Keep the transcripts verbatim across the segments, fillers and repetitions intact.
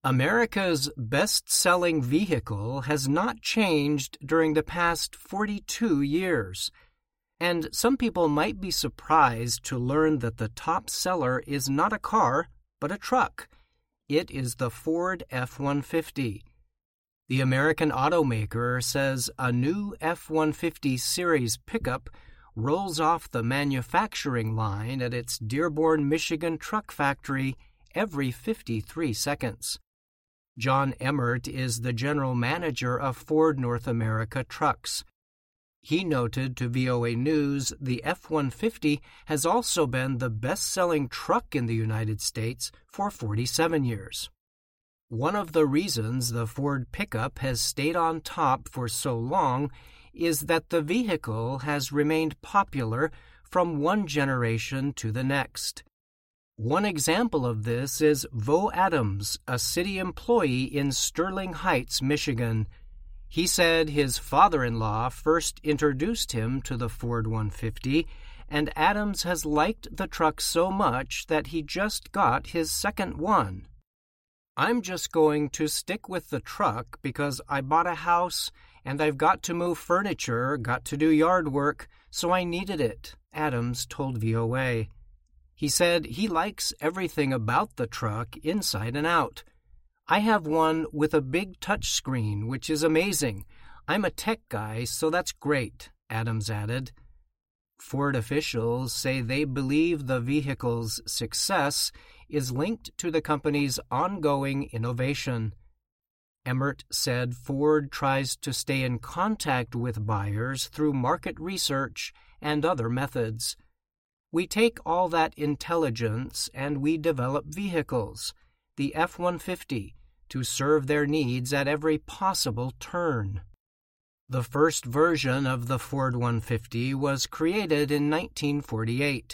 America's best-selling vehicle has not changed during the past forty-two years. And some people might be surprised to learn that the top seller is not a car, but a truck. It is the Ford F one fifty. The American automaker says a new F one fifty series pickup rolls off the manufacturing line at its Dearborn, Michigan truck factory every fifty-three seconds. John Emmert is the general manager of Ford North America Trucks. He noted to V O A News the F one fifty has also been the best-selling truck in the United States for forty-seven years. One of the reasons the Ford pickup has stayed on top for so long is that the vehicle has remained popular from one generation to the next. One example of this is Vo Adams, a city employee in Sterling Heights, Michigan. He said his father-in-law first introduced him to the Ford one fifty, and Adams has liked the truck so much that he just got his second one. "I'm just going to stick with the truck because I bought a house and I've got to move furniture, got to do yard work, so I needed it," Adams told V O A. He said he likes everything about the truck inside and out. "I have one with a big touch screen, which is amazing. I'm a tech guy, so that's great," Adams added. Ford officials say they believe the vehicle's success is linked to the company's ongoing innovation. Emmert said Ford tries to stay in contact with buyers through market research and other methods. "We take all that intelligence and we develop vehicles, the F one fifty, to serve their needs at every possible turn." The first version of the Ford one fifty was created in nineteen forty-eight.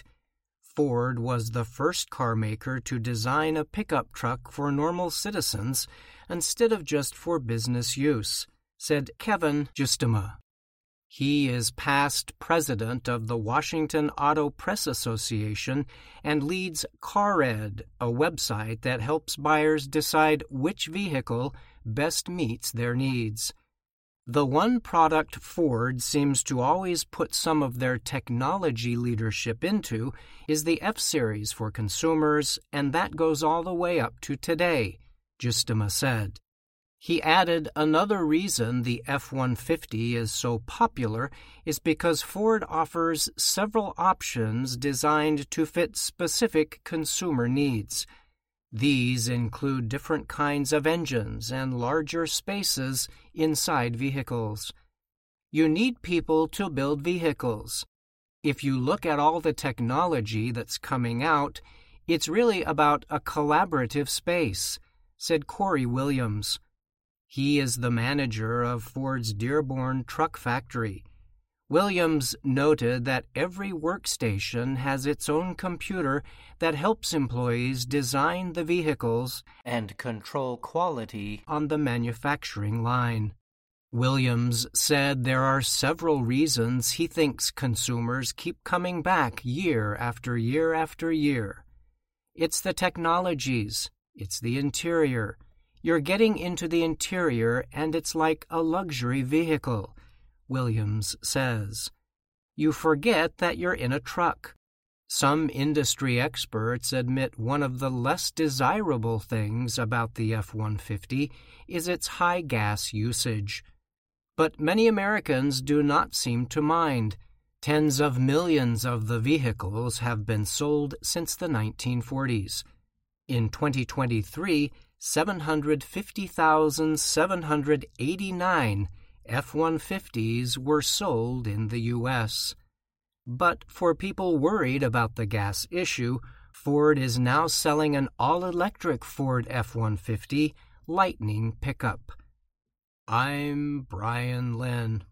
Ford was the first car maker to design a pickup truck for normal citizens instead of just for business use, said Kevin Justema. He is past president of the Washington Auto Press Association and leads CarEd, a website that helps buyers decide which vehicle best meets their needs. The one product Ford seems to always put some of their technology leadership into is the F-Series for consumers, and that goes all the way up to today, Justema said. He added another reason the F one fifty is so popular is because Ford offers several options designed to fit specific consumer needs. These include different kinds of engines and larger spaces inside vehicles. You need people to build vehicles. If you look at all the technology that's coming out, it's really about a collaborative space, said Corey Williams. He is the manager of Ford's Dearborn truck factory. Williams noted that every workstation has its own computer that helps employees design the vehicles and control quality on the manufacturing line. Williams said there are several reasons he thinks consumers keep coming back year after year after year. It's the technologies. It's the interior. You're getting into the interior and it's like a luxury vehicle, Williams says. You forget that you're in a truck. Some industry experts admit one of the less desirable things about the F one fifty is its high gas usage. But many Americans do not seem to mind. Tens of millions of the vehicles have been sold since the nineteen forties. In twenty twenty-three, seven hundred fifty thousand seven hundred eighty-nine F one fifties were sold in the U S But for people worried about the gas issue, Ford is now selling an all-electric Ford F one fifty Lightning pickup. I'm Brian Lynn.